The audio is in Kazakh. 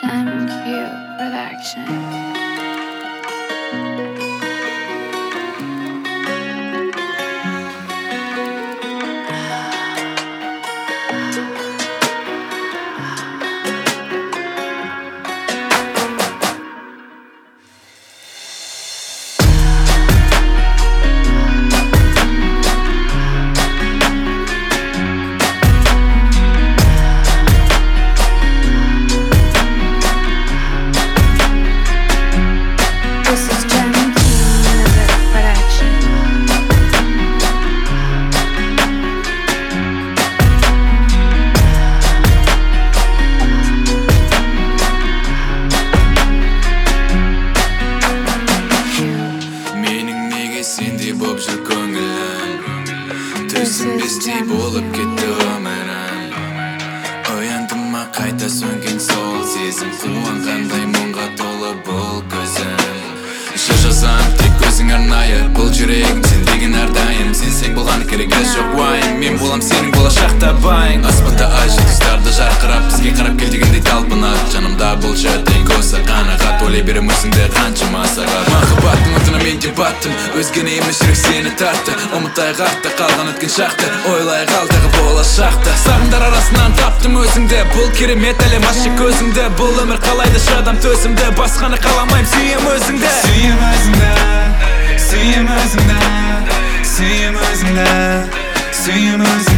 Gem Q Production. Sendey boп jur көңілім Түсінбестей болып кетті өмірім Ояндыма қайта сөнген сол сезім Қуанғандай мұңға толы бұл көзім Жыр жазам тек көзің арнайы Бұл жүрегім сен деген әрдайым Сенсең болған керегі жоқ уайым Мен болам сенің болашақта байың Аспанда ай жұлдыздарды жарқырап Бізге қарап кел дегендей талпынады Жанымда бұл жөтен көзі қанағат Ойлай берем өзіңді қаншама сағат Махаббаттың отына мен де баттым Өзгені емес жүрек сені тартты Ұмытай қартта қалған өткен шақты Ойлай қалдағы болашақты Сағымдар арасынан таптым өзіңді Бұл керемет әлем ашық көзіңді Бұл өмір қалайды шыдам төзімді Басқаны қаламайым сүйем өзіңді Сүйем өзіңді Сүйем өзіңді Сүйем өзіңді Сүйем өзіңді